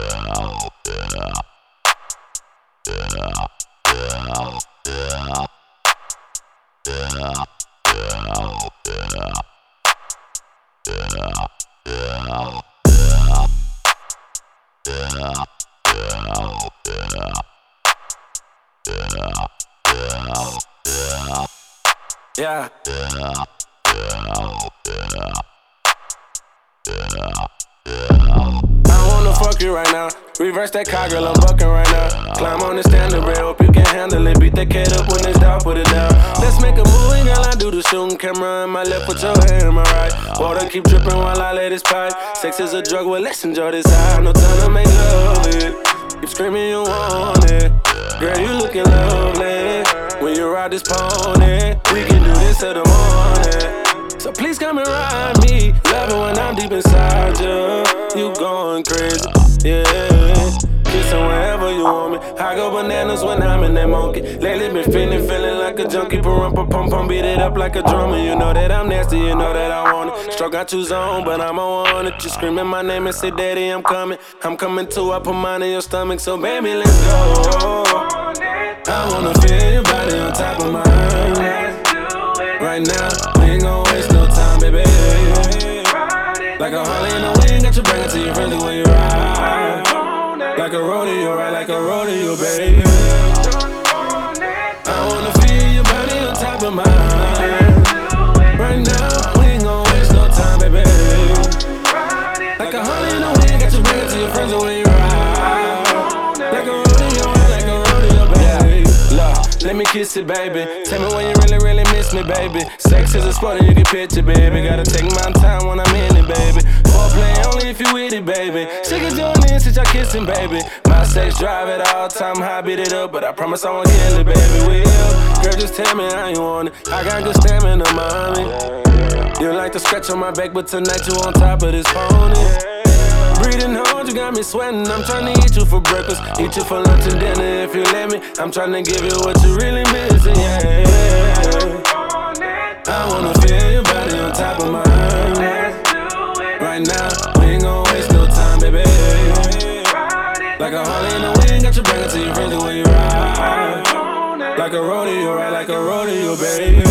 Yeah. I wanna fuck you right now. Reverse that car, girl, I'm bucking right now. Climb on the standard rail, hope you can handle it. Beat that cat up when it's down, put it down. Let's make a movie, girl, I do the shooting. Camera in my left, put your hand in my right. Water keep dripping while I let it pipe. Sex is a drug, well, let's enjoy this high. No time to make love it. Keep screaming you want it. Girl, you looking lovely. When you ride this pony, we can do this till the morning. So please come and ride me. Love it when I'm deep inside you. You going crazy, yeah. Kissing wherever you want me. I go bananas when I'm in that monkey. Lately been feeling like a junkie. Pum, beat it up like a drummer. You know that I'm nasty, you know that I want it. Stroke got you zone, but I'm on it. You screaming my name and say, Daddy, I'm coming. I'm coming too, I put mine in your stomach. So baby, let's go. I wanna feel your body on top of mine. Right now, we ain't gon' waste no time, baby. Like a Harley in the wind, got you bring it to your friends when you ride. Like a rodeo, right? Like a rodeo, baby. I wanna feel your body on top of mine. Right now, we ain't gon' waste no time, baby. Like a Harley in the wind, got you bring it to your friends when you ride. Like a rodeo, right? Like a rodeo, baby. Look, let me kiss it, baby. Tell me when you really miss me, baby. Sex is a sport and you can picture, baby. Gotta take my time when I'm in it, baby. Foreplay only if you with it, baby. She can join in since y'all kissing, baby. My sex drive at all time, high, beat it up, but I promise I won't kill it, baby. Will, girl, just tell me how you want it. I got good stamina, mommy. You like to scratch on my back, but tonight you on top of this pony. Breathing hard, you got me sweating. I'm trying to eat you for breakfast, eat you for lunch and dinner if you let me. I'm trying to give you what you really missing, yeah. I wanna feel your body on top of mine. Right now, we ain't gon' waste no time, baby. Like a Harley in the wind, got you bring it to your friends when you ride. Like a rodeo, right? Like a rodeo, baby.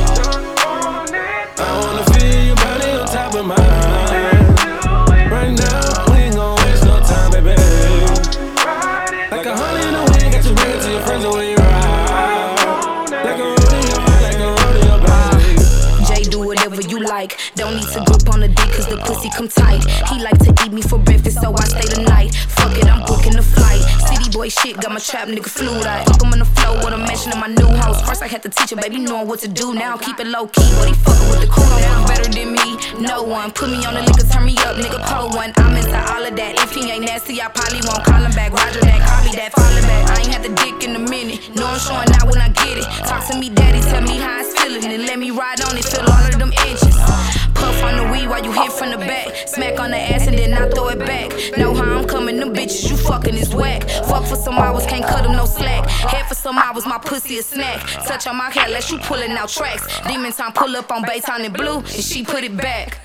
I wanna feel your body on top of mine. Right now, we ain't gon' waste no time, baby. Like a Harley in the wind, got you bring it to your friends when you ride. Like a rodeo, like a rodeo, baby. Jay, do whatever you like. Don't need to grip on the dick cause the pussy come tight. He like to eat me for breakfast, so I stay the night. Fuck it, I'm booking the flight. City boy shit, got my trap nigga flued. I fuck him on the floor with a mansion in my new house. First I had to teach him, baby, knowing what to do. Now keep it low key, but he fucking with the cool. Now better than me, no one. Put me on the liquor, turn me up, nigga, pull one. I'm into all of that. If he ain't nasty, I probably won't call him back. Roger that, call me that, falling back. I ain't had the dick in a minute. No, I'm showing out when I get it. Talk to me, daddy, tell me how it's feeling. And let me ride on it, feel all of them inches. Puff on the weed while you hit from the back. Smack on the ass and then I throw it back. Know how I'm coming, them bitches you fucking is whack. Fuck for some hours, can't cut them no slack. Head for some hours, my pussy a snack. Touch on my hair, let you pulling out tracks. Demon time pull up on Baytown and Blue, and she put it back.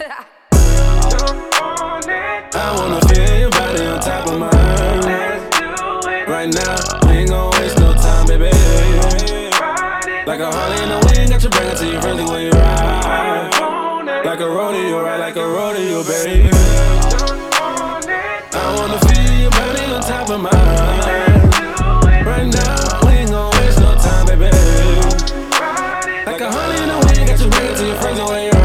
I wanna feel your body on top of mine. Right now, we ain't gon' waste no time, baby. Like a Harley in the wind, got you bring it to your friends when you ride. Like a rodeo, right? Like a rodeo, baby. I wanna feel your body on top of mine. Right now, we ain't gon' waste no time, baby. Like a Harley in the wind, got you bring it to your friends when you ride.